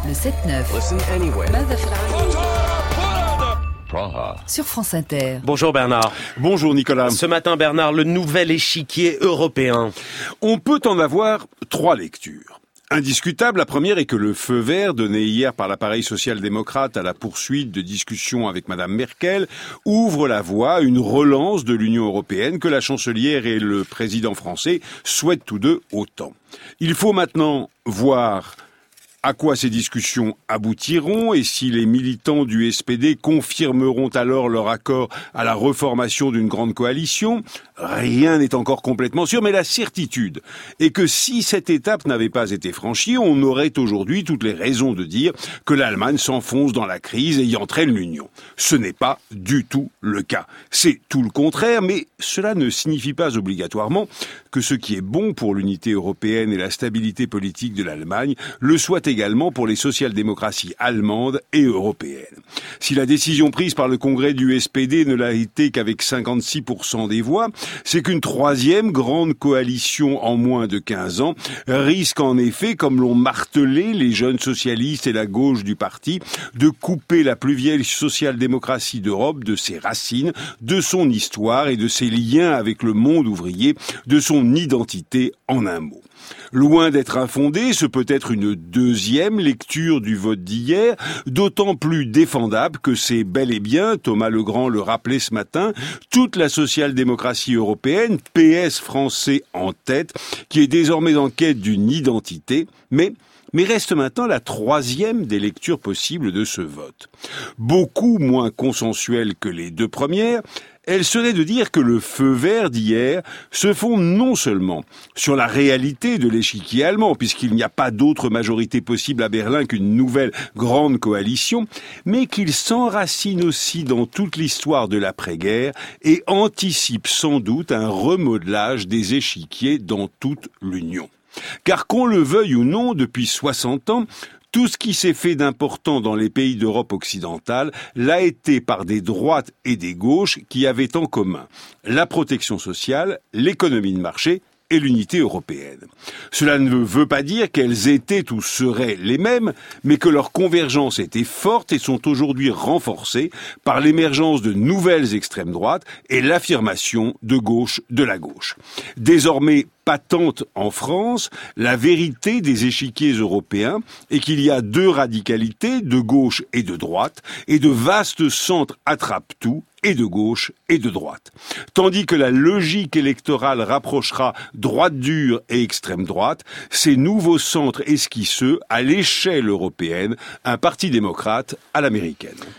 Le 7-9. Listen anyway. Sur France Inter. Bonjour Bernard. Bonjour Nicolas. Ce matin Bernard, le nouvel échiquier européen. On peut en avoir 3 lectures. Indiscutable, la première est que le feu vert donné hier par l'appareil social-démocrate à la poursuite de discussions avec Madame Merkel ouvre la voie à une relance de l'Union européenne que la chancelière et le président français souhaitent tous deux autant. Il faut maintenant voir à quoi ces discussions aboutiront et si les militants du SPD confirmeront alors leur accord à la reformation d'une grande coalition. Rien n'est encore complètement sûr, mais la certitude est que si cette étape n'avait pas été franchie, on aurait aujourd'hui toutes les raisons de dire que l'Allemagne s'enfonce dans la crise et y entraîne l'Union. Ce n'est pas du tout le cas. C'est tout le contraire, mais cela ne signifie pas obligatoirement que ce qui est bon pour l'unité européenne et la stabilité politique de l'Allemagne le soit également pour les social-démocraties allemandes et européennes. Si la décision prise par le congrès du SPD ne l'a été qu'avec 56% des voix, c'est qu'une troisième grande coalition en moins de 15 ans risque en effet, comme l'ont martelé les jeunes socialistes et la gauche du parti, de couper la plus vieille social-démocratie d'Europe de ses racines, de son histoire et de ses liens avec le monde ouvrier, de son identité en un mot. Loin d'être infondé, ce peut être une deuxième lecture du vote d'hier, d'autant plus défendable que c'est bel et bien, Thomas Legrand le rappelait ce matin, toute la social-démocratie européenne, PS français en tête, qui est désormais en quête d'une identité, mais reste maintenant la troisième des lectures possibles de ce vote. Beaucoup moins consensuelle que les deux premières, elle serait de dire que le feu vert d'hier se fonde non seulement sur la réalité de l'échiquier allemand, puisqu'il n'y a pas d'autre majorité possible à Berlin qu'une nouvelle grande coalition, mais qu'il s'enracine aussi dans toute l'histoire de l'après-guerre et anticipe sans doute un remodelage des échiquiers dans toute l'Union. Car qu'on le veuille ou non, depuis 60 ans, tout ce qui s'est fait d'important dans les pays d'Europe occidentale l'a été par des droites et des gauches qui avaient en commun la protection sociale, l'économie de marché et l'unité européenne. Cela ne veut pas dire qu'elles étaient ou seraient les mêmes, mais que leurs convergences étaient fortes et sont aujourd'hui renforcées par l'émergence de nouvelles extrêmes droites et l'affirmation de gauche de la gauche. Désormais patente en France, la vérité des échiquiers européens est qu'il y a deux radicalités, de gauche et de droite, et de vastes centres attrape-tout, et de gauche et de droite. Tandis que la logique électorale rapprochera droite dure et extrême droite, ces nouveaux centres esquisseux à l'échelle européenne, un parti démocrate à l'américaine.